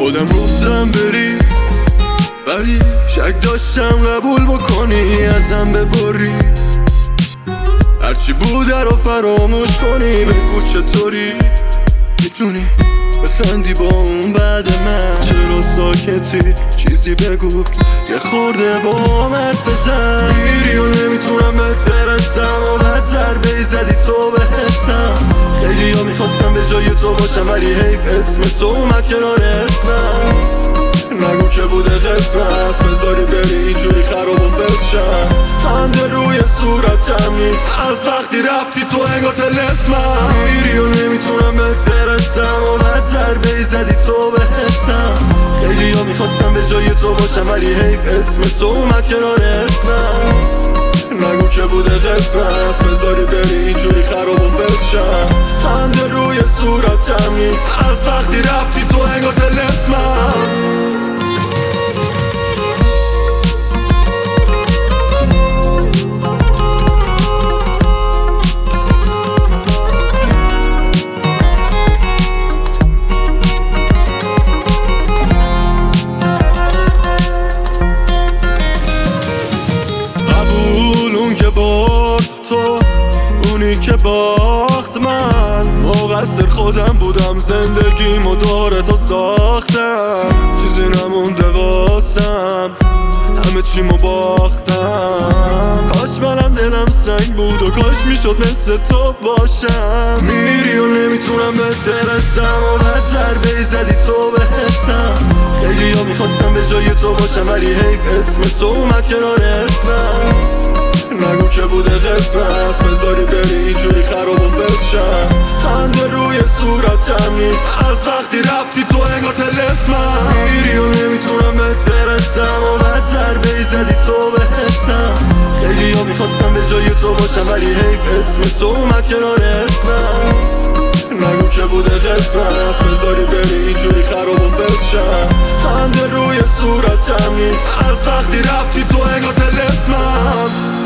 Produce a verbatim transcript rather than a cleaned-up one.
خودم گفتم بری، ولی شک داشتم قبول بکنی ازم ببری. هرچی بوده رو فراموش کنی، بگو چطوری میتونی بخندی با اون بعد من. چرا ساکتی؟ چیزی بگو، یه خورده با هم حرف بزن. میری و نمیتونم بهت برسم و بعد ضربه‌ای زدی تو به حسم. خیلی ها میخواستم به جای تو باشم، ولی حیف اسم تو اومد کنار اسمم. نگو که بوده قسمت بذاری بری اینجوری خراب و فلشم. خنده روی صورتم نی از وقتی رفتی تو انگار طلسمم. میری و نمیتونم بهت برسم و بعد ضربه‌ای زدی تو به حسم. خیلی ها میخواستم به جای تو باشم، ولی حیف اسم تو اومد کنار اسمم. نگو که بوده قسمت بذاری بری اینجوری خراب و فلشم. خنده روی صورتم نی از وقتی رفتی تو انگار طلسمم. تو اونی که باخت من مقصر خودم بودم، زندگیمو داره تو ساختم. چیزی نمونده واسم، همه چیمو باختم. کاش منم دلم سنگ بود و کاش میشد مثل تو باشم. میری و نمیتونم بهت برسم و بعد ضربه‌ای زدی تو به حسم. خیلی ها میخواستم به جای تو باشم، ولی حیف اسم تو اومد کنار اسمم. نگو که بوده قسمت بذاری بری اینجوری خراب و فلشم. خنده روی صورتم نی از وقتی رفتی تو انگار طلسمم. میری و نمیتونم بهت برسم و بعد ضربه‌ای زدی تو به حسم. خیلی ها میخواستم به جای تو باشم، ولی حیف اسم تو اومد کنار اسمم. نگو که بوده قسمت بذاری بری اینجوری خراب و فلشم. خنده روی صورتم نی از وقتی رفتی تو انگار طلسمم.